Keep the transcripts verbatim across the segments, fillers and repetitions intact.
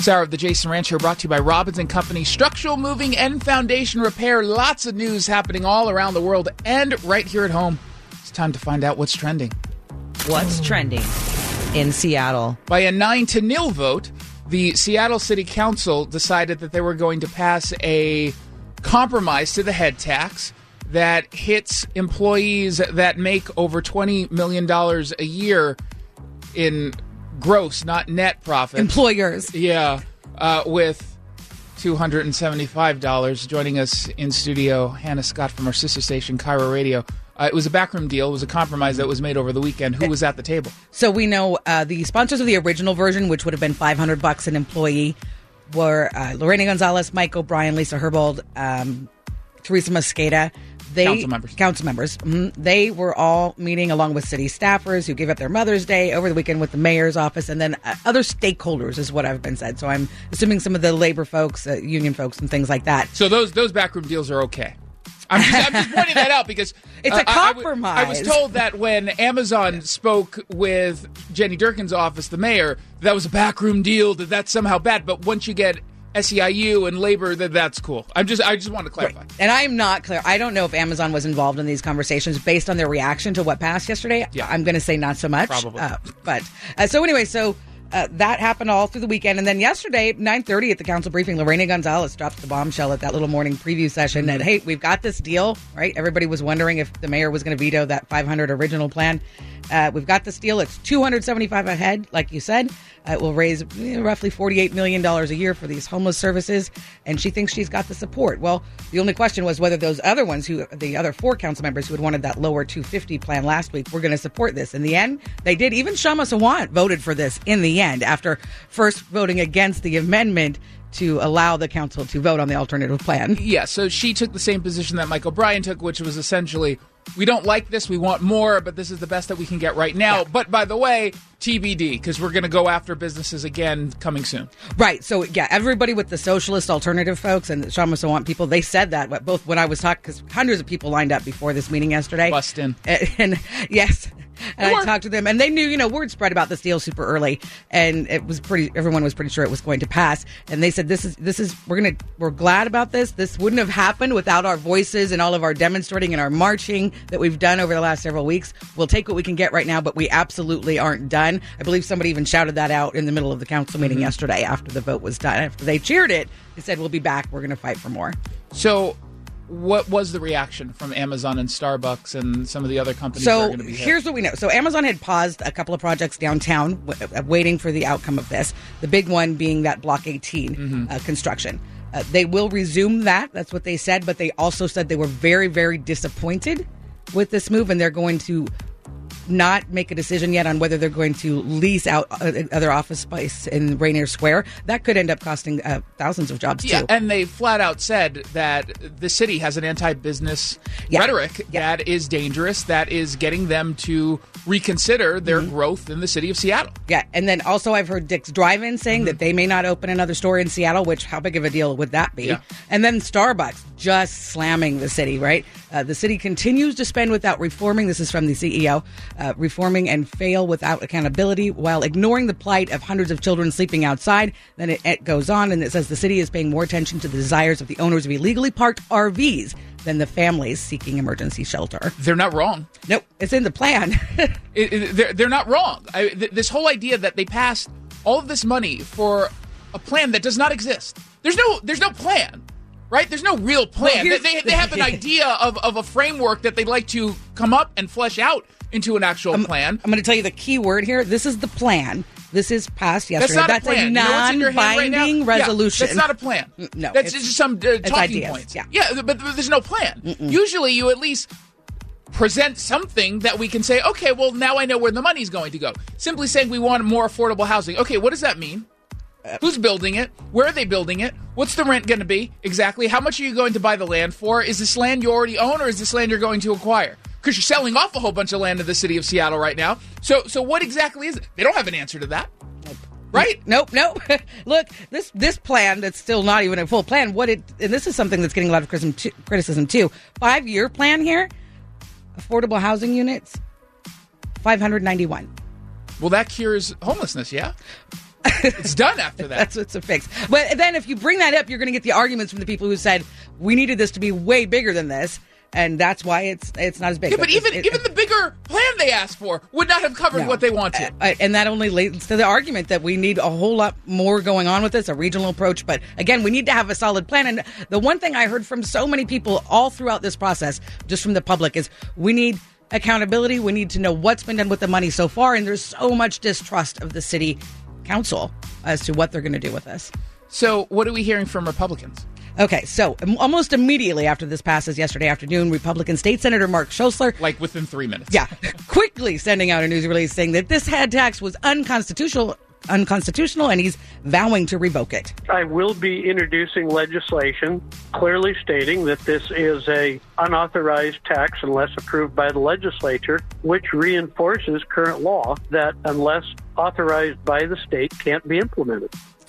This hour of the Jason Ranch Show brought to you by Robbins and Company. Structural moving and foundation repair. Lots of news happening all around the world and right here at home. It's time to find out what's trending. What's trending in Seattle? By a nine to nil vote, the Seattle City Council decided that they were going to pass a compromise to the head tax that hits employees that make over twenty million dollars a year in gross, not net profit. Employers. Yeah, uh, with two hundred seventy-five dollars. Joining us in studio, Hannah Scott from our sister station, Cairo Radio. Uh, it was a backroom deal. It was a compromise that was made over the weekend. Who was at the table? So we know uh, the sponsors of the original version, which would have been five hundred bucks an employee, were uh, Lorena Gonzalez, Mike O'Brien, Lisa Herbold, um, Teresa Mosqueda. They, council members. Council members. Mm-hmm. They were all meeting along with city staffers who gave up their Mother's Day over the weekend with the mayor's office, and then uh, other stakeholders is what I've been said. So I'm assuming some of the labor folks, uh, union folks, and things like that. So those those backroom deals are okay. I'm just, I'm just pointing that out because it's uh, a compromise. I, I, w- I was told that when Amazon spoke with Jenny Durkin's office, the mayor, that was a backroom deal, that that's somehow bad. But once you get S E I U and labor, that that's cool. I'm just I just want to clarify. Right. And I'm not clear. I don't know if Amazon was involved in these conversations based on their reaction to what passed yesterday. Yeah. I'm going to say not so much. Probably. Uh, but uh, so anyway, so uh, that happened all through the weekend. And then yesterday, nine thirty at the council briefing, Lorena Gonzalez dropped the bombshell at that little morning preview session that, hey, we've got this deal, right? Everybody was wondering if the mayor was going to veto that five hundred original plan. Uh, we've got this deal. It's two hundred seventy-five a head, like you said. Uh, it will raise you know, roughly forty-eight million dollars a year for these homeless services, and she thinks she's got the support. Well, the only question was whether those other ones, who the other four council members who had wanted that lower two hundred fifty plan last week, were going to support this. In the end, they did. Even Shama Sawant voted for this in the end after first voting against the amendment to allow the council to vote on the alternative plan. Yeah, so she took the same position that Mike O'Brien took, which was essentially, we don't like this, we want more, but this is the best that we can get right now. Yeah. But by the way, T B D, because we're going to go after businesses again coming soon. Right. So, yeah, everybody with the socialist alternative folks and the Shama Sawant people, they said that, both when I was talking, because hundreds of people lined up before this meeting yesterday. Bust in. And, and yes. And I talked to them, and they knew, you know, word spread about this deal super early, and it was pretty. Everyone was pretty sure it was going to pass. And they said, "This is this is we're gonna we're glad about this. This wouldn't have happened without our voices and all of our demonstrating and our marching that we've done over the last several weeks. We'll take what we can get right now, but we absolutely aren't done." I believe somebody even shouted that out in the middle of the council meeting mm-hmm. yesterday after the vote was done. After they cheered it, they said, "We'll be back. We're going to fight for more." So, what was the reaction from Amazon and Starbucks and some of the other companies so that are going to be hit? Here's what we know. So Amazon had paused a couple of projects downtown w- waiting for the outcome of this. The big one being that Block eighteen mm-hmm. uh, construction. Uh, they will resume that. That's what they said. But they also said they were very, very disappointed with this move, and they're going to not make a decision yet on whether they're going to lease out other office space in Rainier Square. That could end up costing uh, thousands of jobs, yeah, too. And they flat out said that the city has an anti-business yeah. rhetoric yeah. that is dangerous, that is getting them to reconsider their mm-hmm. growth in the city of Seattle. Yeah, and then also I've heard Dick's Drive-In saying mm-hmm. that they may not open another store in Seattle, which how big of a deal would that be? Yeah. And then Starbucks just slamming the city, right? Uh, the city continues to spend without reforming. This is from the C E O. Uh, reforming and fail without accountability while ignoring the plight of hundreds of children sleeping outside. Then it, it goes on and it says the city is paying more attention to the desires of the owners of illegally parked R Vs than the families seeking emergency shelter. They're not wrong. Nope, it's in the plan. it, it, they're, they're not wrong. I, th- this whole idea that they passed all of this money for a plan that does not exist. There's no, there's no plan. Right? There's no real plan. Well, they, they have an idea of, of a framework that they'd like to come up and flesh out into an actual I'm, plan. I'm going to tell you the key word here. This is the plan. This is passed yesterday. That's not That's a plan. a You know what's in your hand right non-binding now? resolution. Yeah, that's not a plan. No. That's just some uh, talking ideas. points. Yeah. yeah, but there's no plan. Mm-mm. Usually you at least present something that we can say, okay, well, now I know where the money's going to go. Simply saying we want more affordable housing. Okay, what does that mean? Who's building it? Where are they building it? What's the rent going to be? Exactly. How much are you going to buy the land for? Is this land you already own, or is this land you're going to acquire? Because you're selling off a whole bunch of land to the city of Seattle right now. So so what exactly is it? They don't have an answer to that. Right? Nope, nope. Look, this this plan that's still not even a full plan, what it, and this is something that's getting a lot of criticism too. Five-year plan here, affordable housing units, five hundred ninety-one. Well, that cures homelessness, yeah? It's done after that. That's what's a fix. But then if you bring that up, you're going to get the arguments from the people who said, we needed this to be way bigger than this. And that's why it's it's not as big. Yeah, but, but even it, even it, the bigger plan they asked for would not have covered no. what they wanted. Uh, and that only leads to the argument that we need a whole lot more going on with this, a regional approach. But again, we need to have a solid plan. And the one thing I heard from so many people all throughout this process, just from the public, is we need accountability. We need to know what's been done with the money so far. And there's so much distrust of the city council as to what they're going to do with this. So what are we hearing from Republicans? Okay, so um, almost immediately after this passes yesterday afternoon, Republican State Senator Mark Schoessler, like within three minutes, yeah, quickly sending out a news release saying that this head tax was unconstitutional, unconstitutional, and he's vowing to revoke it. I will be introducing legislation clearly stating that this is a unauthorized tax unless approved by the legislature, which reinforces current law that unless authorized by the state can't be implemented.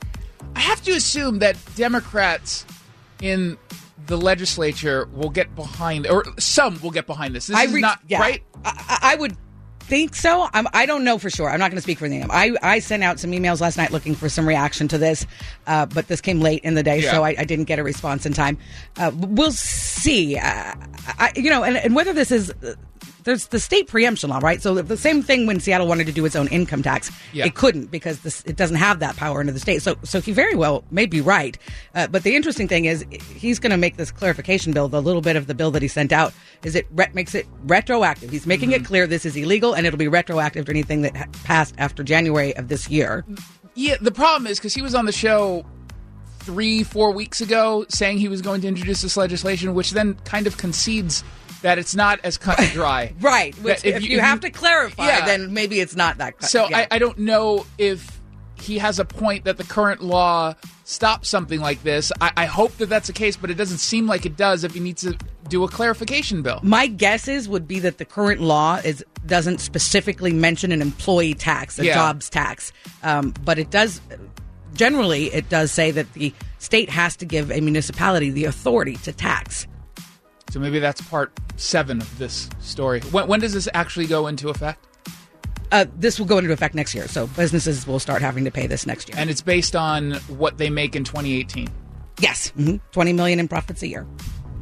I have to assume that Democrats in the legislature will get behind, or some will get behind this. This I is re- not yeah, right. I, I would think so. I'm, I don't know for sure. I'm not going to speak for them. I, I sent out some emails last night looking for some reaction to this, uh, but this came late in the day, Yeah. so I, I didn't get a response in time. Uh, we'll see. Uh, I, you know, and, and whether this is. Uh, There's the state preemption law, right? So the same thing when Seattle wanted to do its own income tax, Yeah. it couldn't because this, it doesn't have that power under the state. So, so he very well may be right. Uh, but the interesting thing is he's going to make this clarification bill. The little bit of the bill that he sent out is it re- makes it retroactive. He's making mm-hmm. it clear this is illegal and it'll be retroactive to anything that ha- passed after January of this year. Yeah, the problem is because he was on the show three, four weeks ago saying he was going to introduce this legislation, which then kind of concedes that it's not as cut and dry. Right. Which if, if you, you have to clarify, yeah. then maybe it's not that cut. So yeah. I, I don't know if he has a point that the current law stops something like this. I, I hope that that's the case, but it doesn't seem like it does if he needs to do a clarification bill. My guesses would be that the current law is doesn't specifically mention an employee tax, a yeah. jobs tax. Um, but it does, generally, it does say that the state has to give a municipality the authority to tax. So maybe that's part seven of this story. When, when does this actually go into effect? Uh, this will go into effect next year. So businesses will start having to pay this next year. And it's based on what they make in twenty eighteen? Yes. Mm-hmm. twenty million dollars in profits a year.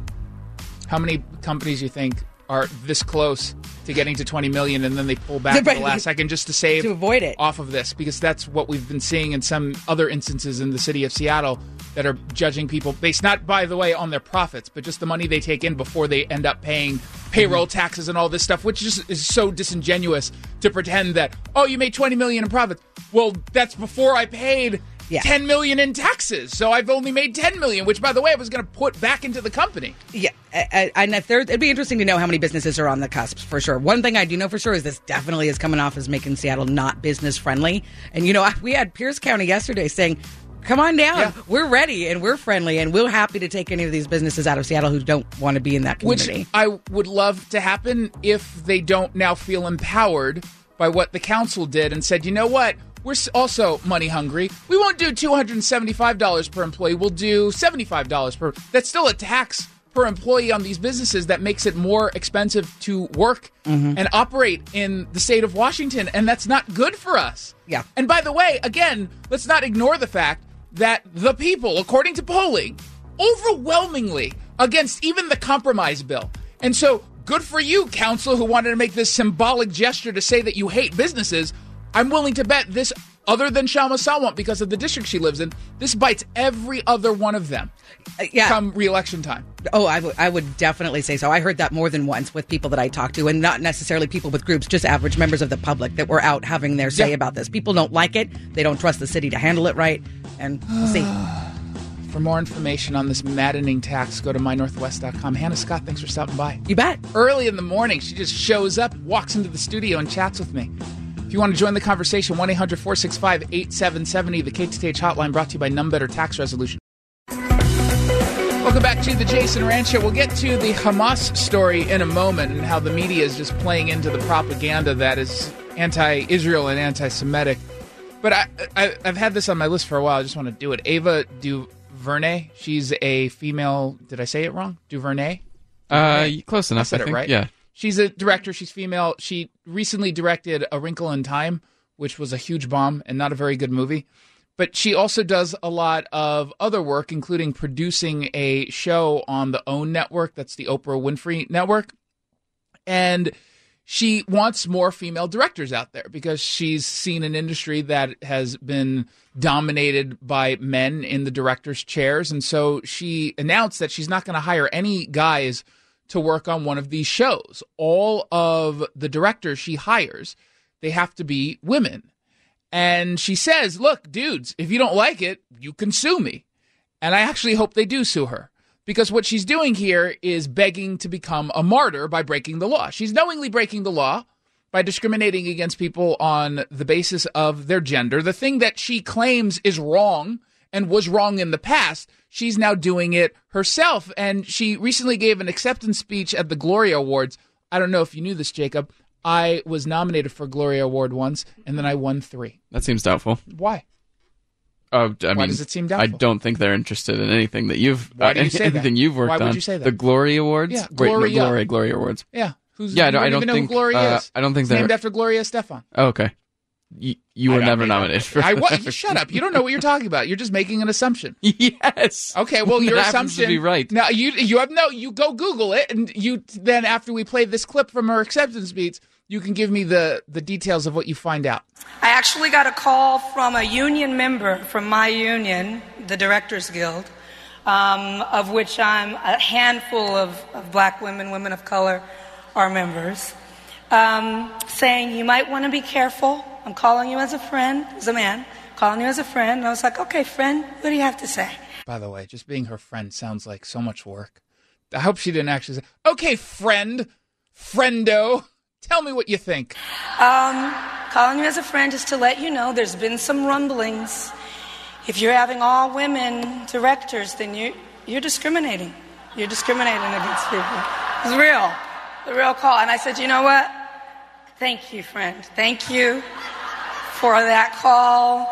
How many companies you think are this close to getting to twenty million dollars and then they pull back at the last second just to save to avoid it off of this? Because that's what we've been seeing in some other instances in the city of Seattle that are judging people based not, by the way, on their profits, but just the money they take in before they end up paying payroll taxes and all this stuff, which just is so disingenuous to pretend that, oh, you made twenty million dollars in profits. Well, that's before I paid yeah. ten million dollars in taxes. So I've only made ten million dollars, which, by the way, I was going to put back into the company. Yeah. And if there, it'd be interesting to know how many businesses are on the cusp, for sure. One thing I do know for sure is this definitely is coming off as making Seattle not business friendly. And, you know, we had Pierce County yesterday saying, come on down. Yeah. We're ready and we're friendly and we're happy to take any of these businesses out of Seattle who don't want to be in that community. Which I would love to happen if they don't now feel empowered by what the council did and said, you know what? We're also money hungry. We won't do two hundred seventy-five dollars per employee. We'll do seventy-five dollars per. That's still a tax per employee on these businesses that makes it more expensive to work mm-hmm. and operate in the state of Washington. And that's not good for us. Yeah. And by the way, again, let's not ignore the fact that the people, according to polling, overwhelmingly against even the compromise bill. And so good for you, council, who wanted to make this symbolic gesture to say that you hate businesses. I'm willing to bet this, other than Shalma Salwant, because of the district she lives in, this bites every other one of them uh, yeah. come re-election time. Oh, I, w- I would definitely say so. I heard that more than once with people that I talked to, and not necessarily people with groups, just average members of the public that were out having their say yeah. about this. People don't like it. They don't trust the city to handle it right. And we'll see. For more information on this maddening tax, go to my northwest dot com. Hannah Scott, thanks for stopping by. You bet. Early in the morning, she just shows up, walks into the studio, and chats with me. If you want to join the conversation, one eight hundred four six five eight seven seven zero, the K T T H hotline brought to you by Num Better Tax Resolution. Welcome back to the Jason Rand Show. We'll get to the Hamas story in a moment and how the media is just playing into the propaganda that is anti-Israel and anti-Semitic. But I, I, I've had this on my list for a while. I just want to do it. Ava DuVernay. She's a female. Did I say it wrong? DuVernay? Uh, close enough. I said I think. it right. Yeah. She's a director. She's female. She recently directed A Wrinkle in Time, which was a huge bomb and not a very good movie. But she also does a lot of other work, including producing a show on the OWN network. That's the Oprah Winfrey Network. And she wants more female directors out there because she's seen an industry that has been dominated by men in the directors' chairs. And so she announced that she's not going to hire any guys to work on one of these shows. All of the directors she hires, they have to be women. And she says, look, dudes, if you don't like it, you can sue me. And I actually hope they do sue her. Because what she's doing here is begging to become a martyr by breaking the law. She's knowingly breaking the law by discriminating against people on the basis of their gender. The thing that she claims is wrong and was wrong in the past, she's now doing it herself. And she recently gave an acceptance speech at the Gloria Awards. I don't know if you knew this, Jacob. I was nominated for a Gloria Award once, and then I won three. That seems doubtful. Why? Uh, I Why mean, does it seem doubtful? I don't think they're interested in anything that you've. Why uh, do you say anything that? you've worked Why on. would you say that? The Gloria Awards. Yeah, Wait, no, Gloria. Gloria, Gloria Awards. Yeah. Who's, Yeah, I you don't- don't I don't even know think, who Gloria uh, is. I don't think It's they're- named after Gloria Estefan. Oh, okay. You, you were I never don't- nominated for. I was. Shut up. You don't know what you're talking about. You're just making an assumption. Yes. Okay, well, your That happens assumption. to be right. Now you you have no. You go Google it, and you then after we play this clip from her acceptance speech, you can give me the the details of what you find out. I actually got a call from a union member from my union, the Directors Guild, um, of which I'm a handful of, of black women, women of color, are members, um, saying you might want to be careful. I'm calling you as a friend, as a man, calling you as a friend. And I was like, okay, friend, what do you have to say? By the way, just being her friend sounds like so much work. I hope she didn't actually say, okay, friend, friendo, tell me what you think. Um, calling you as a friend is to let you know there's been some rumblings. If you're having all women directors, then you, you're discriminating. You're discriminating against people. It's real. The real call. And I said, you know what? Thank you, friend. Thank you for that call.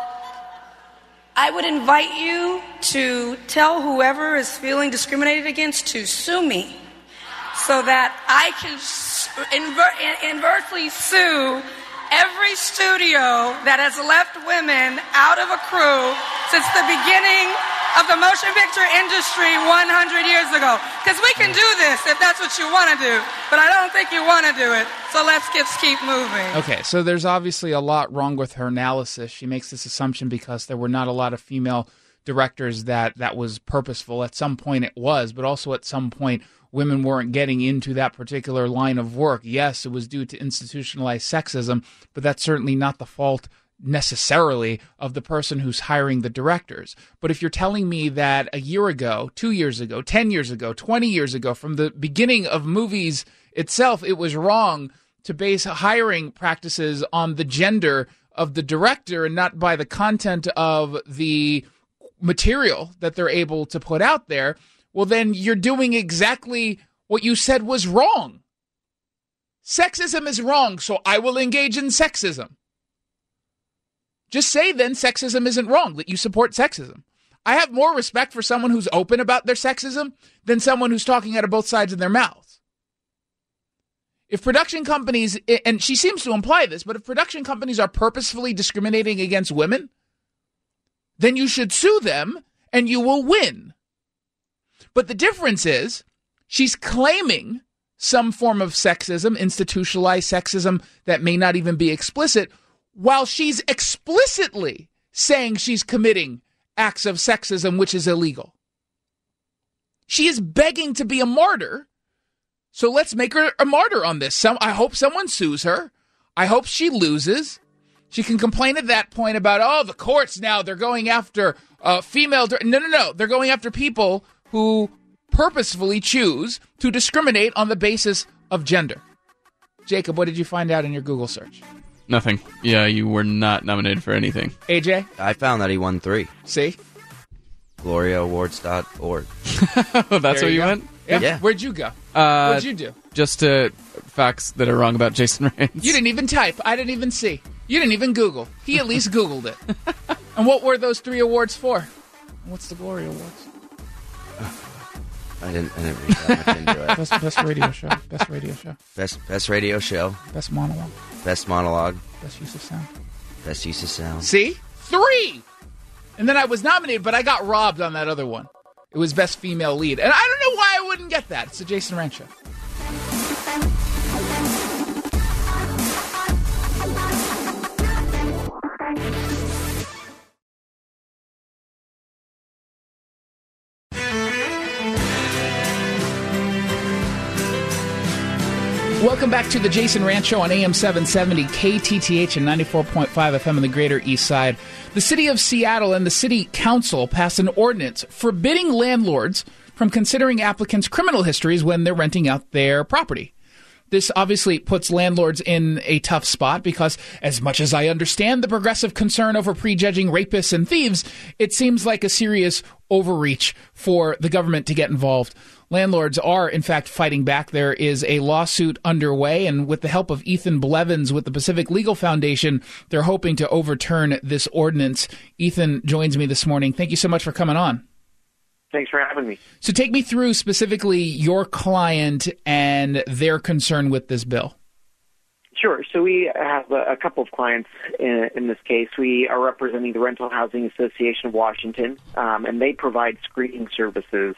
I would invite you to tell whoever is feeling discriminated against to sue me so that I can inver- inversely sue every studio that has left women out of a crew since the beginning of the motion picture industry one hundred years ago. Because we can do this if that's what you want to do, but I don't think you want to do it, so let's just keep moving. Okay, so there's obviously a lot wrong with her analysis. She makes this assumption because there were not a lot of female directors that that was purposeful. At some point it was, but also at some point women weren't getting into that particular line of work. Yes, it was due to institutionalized sexism, but that's certainly not the fault necessarily of the person who's hiring the directors. But if you're telling me that a year ago, two years ago, ten years ago, twenty years ago, from the beginning of movies itself, it was wrong to base hiring practices on the gender of the director and not by the content of the material that they're able to put out there, well, then you're doing exactly what you said was wrong. Sexism is wrong, so I will engage in sexism. Just say then sexism isn't wrong, that you support sexism. I have more respect for someone who's open about their sexism than someone who's talking out of both sides of their mouths. If production companies, and she seems to imply this, but if production companies are purposefully discriminating against women, then you should sue them and you will win. But the difference is she's claiming some form of sexism, institutionalized sexism that may not even be explicit, while she's explicitly saying she's committing acts of sexism, which is illegal. She is begging to be a martyr, so let's make her a martyr on this. Some, I hope someone sues her. I hope she loses. She can complain at that point about, oh, the courts now, they're going after uh, female... No, no, no. They're going after people who purposefully choose to discriminate on the basis of gender. Jacob, what did you find out in your Google search? Nothing. Yeah, you were not nominated for anything. A J? I found that he won three. See? Gloria Awards dot org. That's There where you go. went? Yeah. Yeah. Where'd you go? Uh, What'd you do? Just uh, facts that are wrong about Jason Raines. You didn't even type. I didn't even see. You didn't even Google. He at least Googled it. And what were those three awards for? What's the Gloria Awards? I didn't, I didn't read that much into it. Best, best radio show. Best radio show. Best, best radio show. Best monologue. Best monologue. Best use of sound. Best use of sound. See? Three! And then I was nominated, but I got robbed on that other one. It was Best Female Lead. And I don't know why I wouldn't get that. It's the Jason Rantz Show. Welcome back to the Jason Rantz Show on A M seven seventy K T T H and ninety-four point five F M in the Greater East Side. The City of Seattle and the City Council passed an ordinance forbidding landlords from considering applicants' criminal histories when they're renting out their property. This obviously puts landlords in a tough spot because, as much as I understand the progressive concern over prejudging rapists and thieves, it seems like a serious overreach for the government to get involved. Landlords are, in fact, fighting back. There is a lawsuit underway, and with the help of Ethan Blevins with the Pacific Legal Foundation, they're hoping to overturn this ordinance. Ethan joins me this morning. Thank you so much for coming on. Thanks for having me. So take me through specifically your client and their concern with this bill. Sure. So we have a, a couple of clients in, in this case. We are representing the Rental Housing Association of Washington, um, and they provide screening services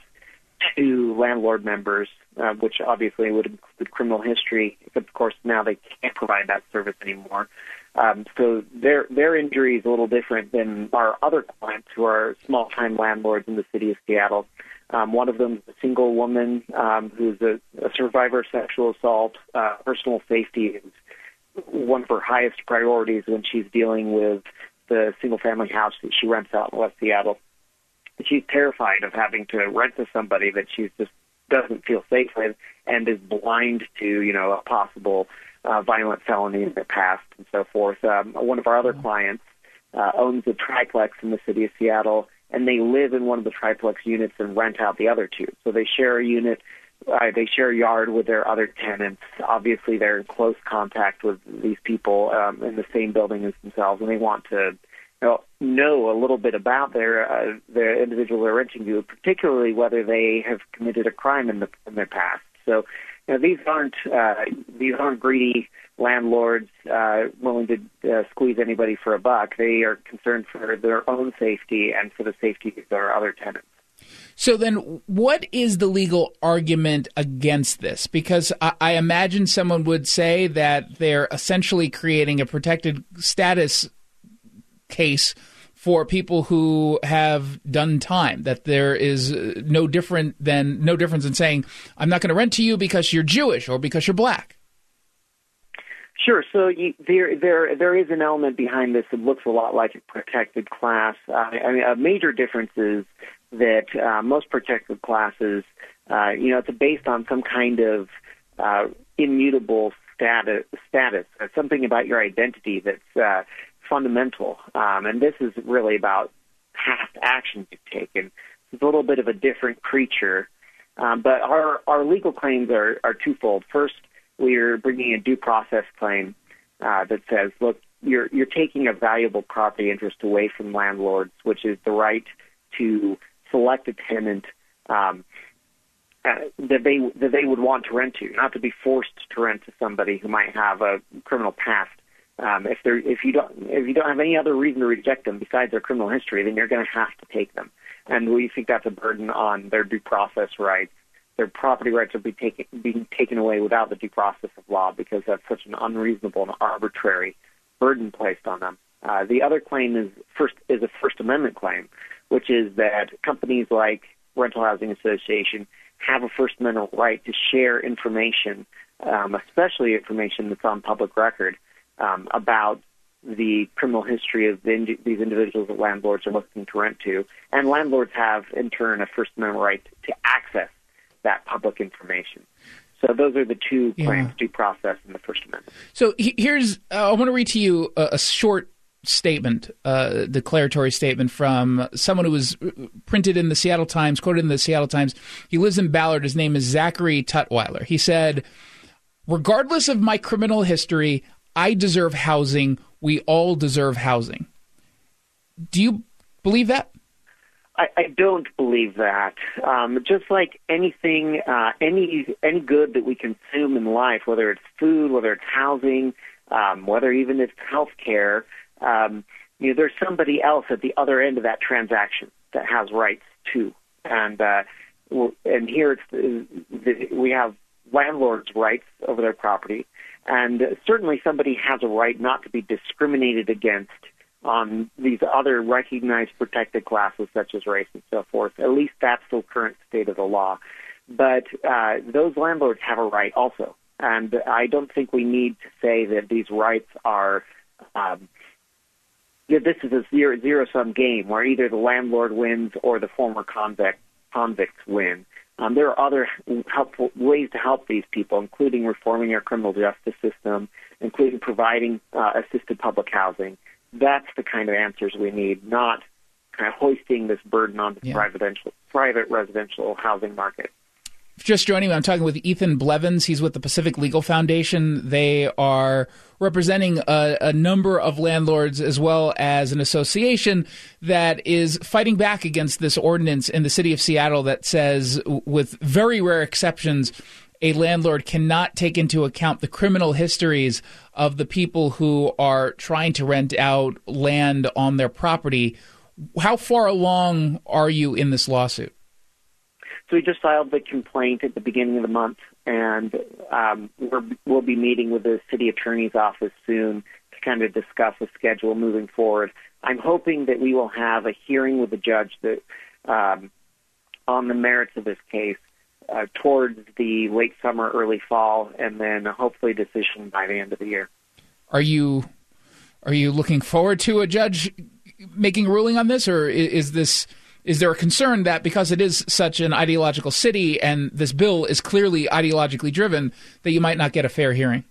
to landlord members, uh, which obviously would include criminal history. But of course, now they can't provide that service anymore. Um, so their their injury is a little different than our other clients who are small-time landlords in the city of Seattle. Um, one of them is a single woman um, who's a, a survivor of sexual assault. Uh, personal safety is one of her highest priorities when she's dealing with the single-family house that she rents out in West Seattle. She's terrified of having to rent to somebody that she just doesn't feel safe with and is blind to, you know, a possible uh, violent felony in the past and so forth. Um, one of our other clients uh, owns a triplex in the city of Seattle, and they live in one of the triplex units and rent out the other two. So they share a unit, uh, they share a yard with their other tenants. Obviously, they're in close contact with these people um, in the same building as themselves, and they want to Know, know a little bit about their uh, their individual they're renting to, particularly whether they have committed a crime in the in their past. So, you know, these aren't uh, these aren't greedy landlords uh, willing to uh, squeeze anybody for a buck. They are concerned for their own safety and for the safety of their other tenants. So then, what is the legal argument against this? Because I, I imagine someone would say that they're essentially creating a protected status case for people who have done time, that there is no different than no difference in saying, I'm not going to rent to you because you're Jewish or because you're black. Sure. So you, there, there, there is an element behind this that looks a lot like a protected class. Uh, I mean, a major difference is that uh, most protected classes, uh, you know, it's based on some kind of uh, immutable status, status, something about your identity that's uh, fundamental, um, and this is really about past actions you've taken. It's a little bit of a different creature, um, but our, our legal claims are, are twofold. First, we're bringing a due process claim uh, that says, look, you're you're taking a valuable property interest away from landlords, which is the right to select a tenant um, uh, that they that they would want to rent to, not to be forced to rent to somebody who might have a criminal past. Um, if they're if you don't if you don't have any other reason to reject them besides their criminal history, then you're going to have to take them. And we think that's a burden on their due process rights. Their property rights are be taken, being taken away without the due process of law because that's such an unreasonable and arbitrary burden placed on them. Uh, the other claim is first is a First Amendment claim, which is that companies like Rental Housing Association have a First Amendment right to share information, um, especially information that's on public record, Um, about the criminal history of the indi- these individuals that landlords are looking to rent to. And landlords have, in turn, a First Amendment right to access that public information. So those are the two Yeah. claims, due process and the First Amendment. So he- here's, uh, I want to read to you a, a short statement, uh, declaratory statement from someone who was printed in the Seattle Times, quoted in the Seattle Times. He lives in Ballard. His name is Zachary Tutwiler. He said, regardless of my criminal history, I deserve housing. We all deserve housing. Do you believe that? I, I don't believe that. Um, just like anything, uh, any any good that we consume in life, whether it's food, whether it's housing, um, whether even it's health care, um, you know, there's somebody else at the other end of that transaction that has rights too. And uh, and here it's we have landlords' rights over their property, and certainly somebody has a right not to be discriminated against on these other recognized protected classes such as race and so forth. At least that's the current state of the law. But uh, those landlords have a right also. And I don't think we need to say that these rights are, um, that this is a zero, zero-sum game where either the landlord wins or the former convict, convicts win. Um, there are other helpful ways to help these people, including reforming our criminal justice system, including providing uh, assisted public housing. That's the kind of answers we need, not kind of hoisting this burden on the yeah. private, private residential housing market. Just joining me, I'm talking with Ethan Blevins. He's with the Pacific Legal Foundation. They are representing a, a number of landlords as well as an association that is fighting back against this ordinance in the city of Seattle that says, with very rare exceptions, a landlord cannot take into account the criminal histories of the people who are trying to rent out land on their property. How far along are you in this lawsuit? So we just filed the complaint at the beginning of the month, and um, we're, we'll be meeting with the city attorney's office soon to kind of discuss a schedule moving forward. I'm hoping that we will have a hearing with the judge that um, on the merits of this case uh, towards the late summer, early fall, and then hopefully a decision by the end of the year. Are you are you looking forward to a judge making a ruling on this, or is this? Is there a concern that because it is such an ideological city and this bill is clearly ideologically driven, that you might not get a fair hearing?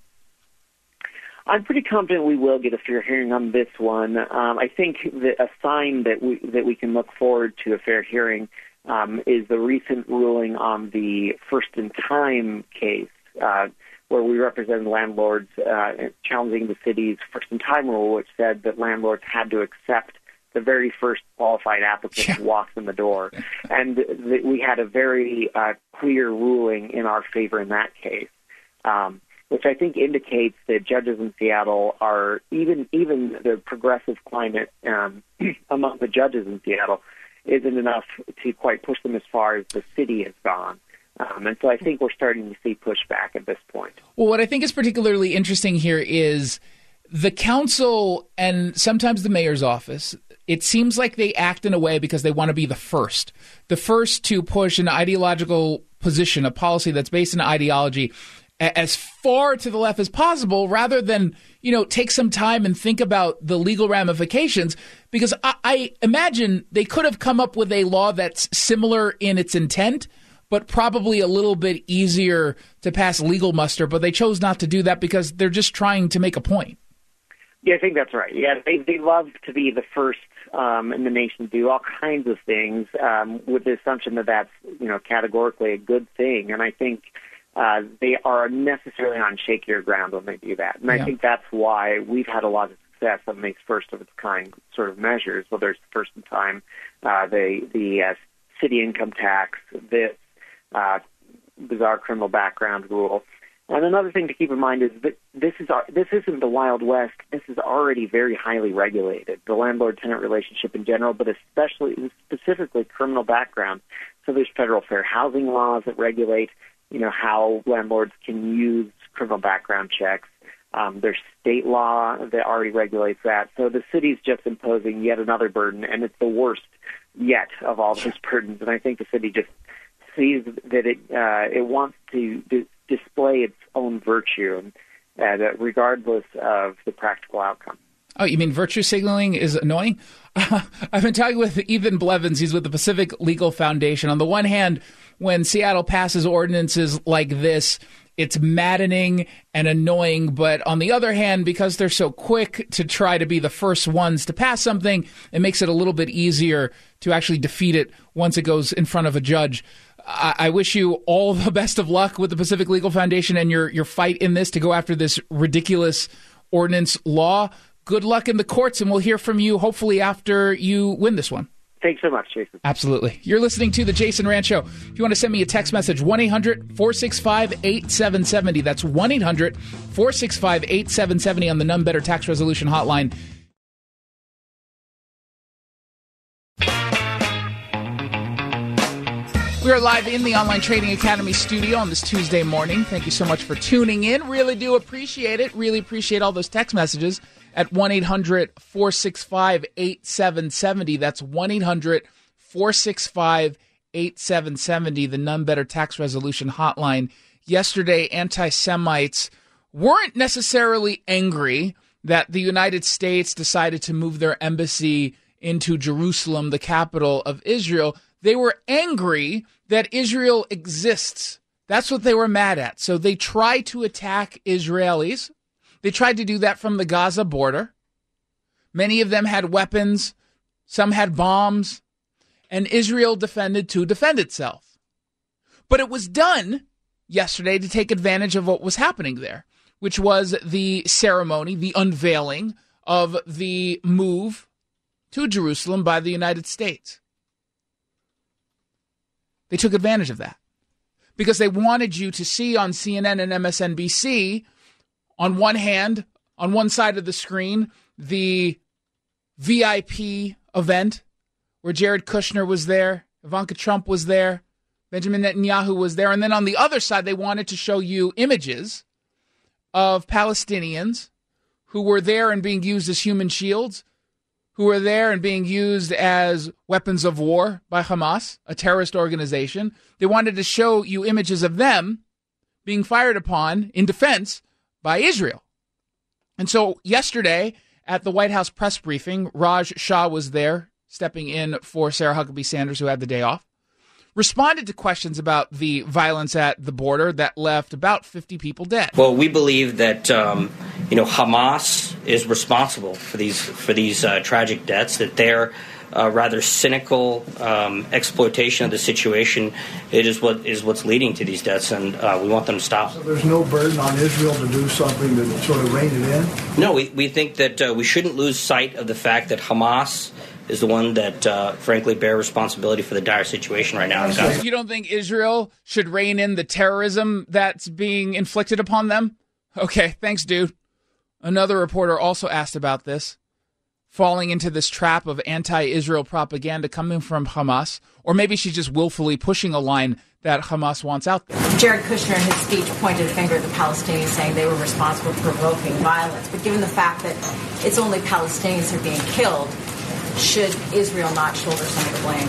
I'm pretty confident we will get a fair hearing on this one. Um, I think that a sign that we that we can look forward to a fair hearing um, is the recent ruling on the first-in-time case, uh, where we represented landlords uh, challenging the city's first-in-time rule, which said that landlords had to accept the very first qualified applicant yeah. who walks in the door. And th- we had a very uh, clear ruling in our favor in that case, um, which I think indicates that judges in Seattle are, even even the progressive climate um, among the judges in Seattle isn't enough to quite push them as far as the city has gone. Um, and so I think we're starting to see pushback at this point. Well, what I think is particularly interesting here is the council and sometimes the mayor's office, it seems like they act in a way because they want to be the first, the first to push an ideological position, a policy that's based in ideology as far to the left as possible, rather than, you know, take some time and think about the legal ramifications. Because I, I imagine they could have come up with a law that's similar in its intent, but probably a little bit easier to pass legal muster. But they chose not to do that because they're just trying to make a point. Yeah, I think that's right. Yeah, they they love to be the first um, in the nation to do all kinds of things um, with the assumption that that's, you know, categorically a good thing. And I think uh, they are necessarily on shakier ground when they do that. And yeah. I think that's why we've had a lot of success on these first of its kind sort of measures, whether it's first in time, uh, the the uh, city income tax, this uh, bizarre criminal background rule. And another thing to keep in mind is that this is our, this isn't the Wild West. This is already very highly regulated, the landlord-tenant relationship in general, but especially specifically criminal background. So there's federal fair housing laws that regulate, you know, how landlords can use criminal background checks. Um, there's state law that already regulates that. So the city's just imposing yet another burden, and it's the worst yet of all those burdens. And I think the city just sees that it uh, it wants to do, display its own virtue, and uh, regardless of the practical outcome. Oh, you mean virtue signaling is annoying? Uh, I've been talking with Ethan Blevins. He's with the Pacific Legal Foundation. On the one hand, when Seattle passes ordinances like this, it's maddening and annoying. But on the other hand, because they're so quick to try to be the first ones to pass something, it makes it a little bit easier to actually defeat it once it goes in front of a judge. I, I wish you all the best of luck with the Pacific Legal Foundation and your, your fight in this to go after this ridiculous ordinance law. Good luck in the courts, and we'll hear from you hopefully after you win this one. Thanks so much, Jason. Absolutely. You're listening to The Jason Rant Show. If you want to send me a text message, one eight hundred four six five eight seven seven zero. That's one eight hundred four six five eight seven seven zero on the None Better Tax Resolution Hotline. We are live in the Online Trading Academy studio on this Tuesday morning. Thank you so much for tuning in. Really do appreciate it. Really appreciate all those text messages at one eight hundred four six five eight seven seven zero. That's one eight hundred four six five eight seven seven zero, the None Better Tax Resolution Hotline. Yesterday, anti-Semites weren't necessarily angry that the United States decided to move their embassy into Jerusalem, the capital of Israel. They were angry that Israel exists. That's what they were mad at. So they tried to attack Israelis. They tried to do that from the Gaza border. Many of them had weapons. Some had bombs. And Israel defended to defend itself. But it was done yesterday to take advantage of what was happening there, which was the ceremony, the unveiling of the move to Jerusalem by the United States. They took advantage of that because they wanted you to see on C N N and M S N B C, on one hand, on one side of the screen, the V I P event where Jared Kushner was there, Ivanka Trump was there, Benjamin Netanyahu was there. And then on the other side, they wanted to show you images of Palestinians who were there and being used as human shields, who were there and being used as weapons of war by Hamas, a terrorist organization. They wanted to show you images of them being fired upon in defense by Israel. And so yesterday at the White House press briefing, Raj Shah was there, stepping in for Sarah Huckabee Sanders, who had the day off, responded to questions about the violence at the border that left about fifty people dead. Well, we believe that um, you know Hamas is responsible for these for these uh, tragic deaths. That their uh, rather cynical um, exploitation of the situation it is what is what's leading to these deaths, and uh, we want them to stop. So there's no burden on Israel to do something to sort of rein it in? No, we we think that uh, we shouldn't lose sight of the fact that Hamas is the one that, uh, frankly, bear responsibility for the dire situation right now in Gaza. You don't think Israel should rein in the terrorism that's being inflicted upon them? Okay, thanks, dude. Another reporter also asked about this, falling into this trap of anti-Israel propaganda coming from Hamas, or maybe she's just willfully pushing a line that Hamas wants out there. Jared Kushner in his speech pointed a finger at the Palestinians, saying they were responsible for provoking violence. But given the fact that it's only Palestinians who are being killed, should Israel not shoulder some of the blame?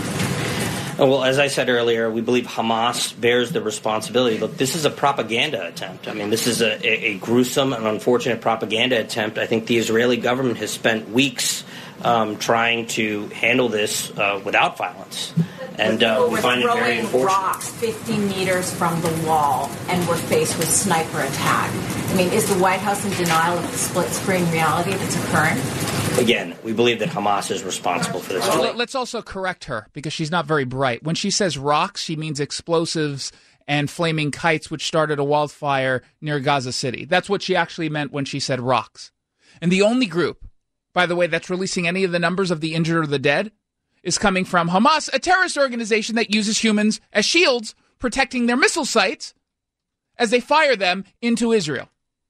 Oh, well, as I said earlier, we believe Hamas bears the responsibility. Look, this is a propaganda attempt. I mean, this is a, a, a gruesome and unfortunate propaganda attempt. I think the Israeli government has spent weeks um, trying to handle this uh, without violence. And uh, we find it very unfortunate. Rocks fifty meters from the wall, and we're faced with sniper attack. I mean, is the White House in denial of the split-screen reality that's occurring? Again, we believe that Hamas is responsible for this. Well, let's also correct her, because she's not very bright. When she says rocks, she means explosives and flaming kites, which started a wildfire near Gaza City. That's what she actually meant when she said rocks. And the only group, by the way, that's releasing any of the numbers of the injured or the dead is coming from Hamas, a terrorist organization that uses humans as shields, protecting their missile sites as they fire them into Israel.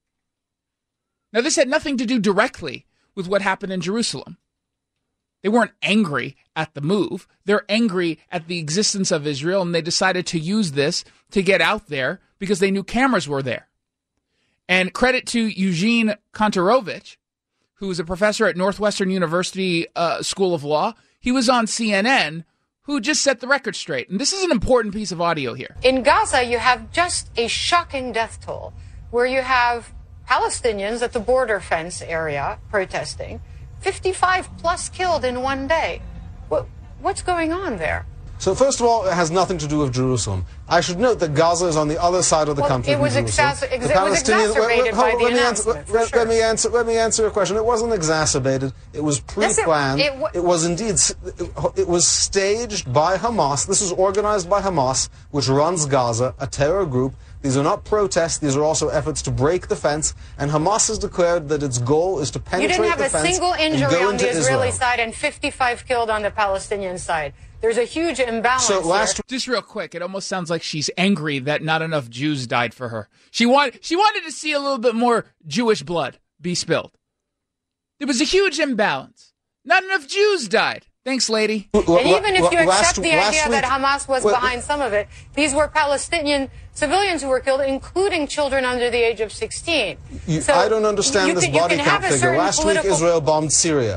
Now, this had nothing to do directly with what happened in Jerusalem. They weren't angry at the move. They're angry at the existence of Israel, and they decided to use this to get out there because they knew cameras were there. And credit to Eugene Kontorovich, who is a professor at Northwestern University uh, School of Law. He was on C N N, who just set the record straight. And this is an important piece of audio here. In Gaza, you have just a shocking death toll, where you have Palestinians at the border fence area protesting, fifty-five plus killed in one day. What, what's going on there? So first of all, it has nothing to do with Jerusalem. I should note that Gaza is on the other side of the well, country. It was, from exa- the ex- it was exacerbated by the announcement. Answer, let, sure. let me answer. Let me answer a question. It wasn't exacerbated. It was pre-planned. Yes, it, it, w- it was indeed. It, it was staged by Hamas. This was organized by Hamas, which runs Gaza, a terror group. These are not protests. These are also efforts to break the fence. And Hamas has declared that its goal is to penetrate the fence. You didn't have a single injury on the Israeli Israel. side and fifty-five killed on the Palestinian side. There's a huge imbalance so last here. Just real quick, it almost sounds like she's angry that not enough Jews died for her. She want, she wanted to see a little bit more Jewish blood be spilled. There was a huge imbalance. Not enough Jews died. Thanks, lady. And even if you accept last- the last idea week- that Hamas was well, behind some of it, these were Palestinian civilians who were killed, including children under the age of sixteen. You, So I don't understand you this can- you body can count have a figure. certain Last week, political- Israel bombed Syria.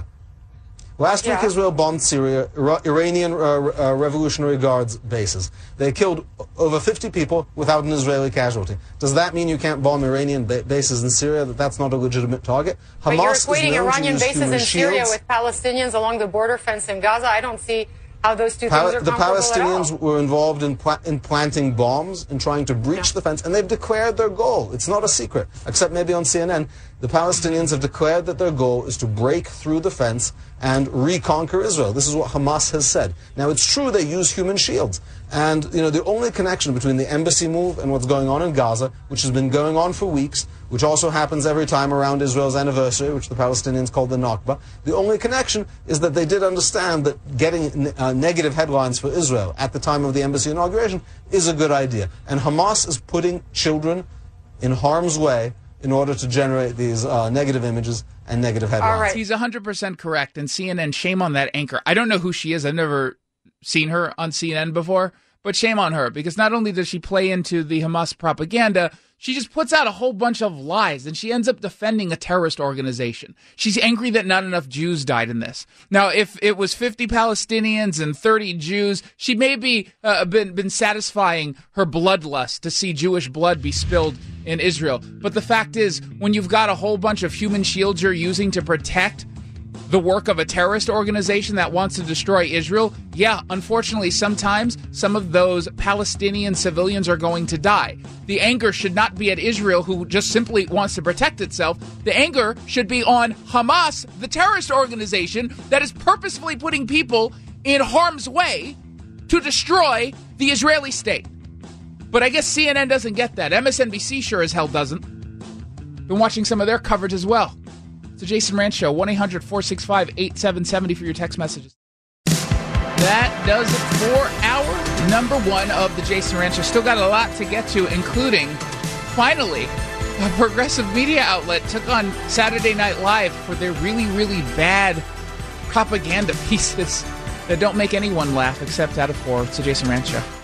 Last week, Yeah. Israel bombed Syria, Ira- Iranian uh, uh, Revolutionary Guards bases. They killed over fifty people without an Israeli casualty. Does that mean you can't bomb Iranian ba- bases in Syria, that that's not a legitimate target? But you're Hamas is equating known to Iranian use bases human in Syria shields. with Palestinians along the border fence in Gaza. I don't see how those two Pal- things are the comparable Palestinians at all. were involved in, pla- in planting bombs and trying to breach the fence, and they've declared their goal. It's not a secret, except maybe on C N N. The Palestinians have declared that their goal is to break through the fence and reconquer Israel. This is what Hamas has said. Now, it's true they use human shields. And, you know, the only connection between the embassy move and what's going on in Gaza, which has been going on for weeks, which also happens every time around Israel's anniversary, which the Palestinians call the Nakba, the only connection is that they did understand that getting uh, negative headlines for Israel at the time of the embassy inauguration is a good idea. And Hamas is putting children in harm's way in order to generate these uh, negative images and negative headlines. All right. He's one hundred percent correct. And C N N, shame on that anchor. I don't know who she is. I've never seen her on C N N before, but shame on her, because not only does she play into the Hamas propaganda, she just puts out a whole bunch of lies, and she ends up defending a terrorist organization. She's angry that not enough Jews died in this. Now, if it was fifty Palestinians and thirty Jews, she may be uh, been, been satisfying her bloodlust to see Jewish blood be spilled in Israel. But the fact is, when you've got a whole bunch of human shields you're using to protect the work of a terrorist organization that wants to destroy Israel, yeah, unfortunately, sometimes some of those Palestinian civilians are going to die. The anger should not be at Israel, who just simply wants to protect itself. The anger should be on Hamas, the terrorist organization that is purposefully putting people in harm's way to destroy the Israeli state. But I guess C N N doesn't get that. M S N B C sure as hell doesn't. Been watching some of their coverage as well. It's the Jason Ranch Show, one eight hundred four six five eight seven seven zero for your text messages. That does it for our number one of the Jason Ranch Show. Still got a lot to get to, including, finally, a progressive media outlet took on Saturday Night Live for their really, really bad propaganda pieces that don't make anyone laugh except out of horror. It's the Jason Ranch Show.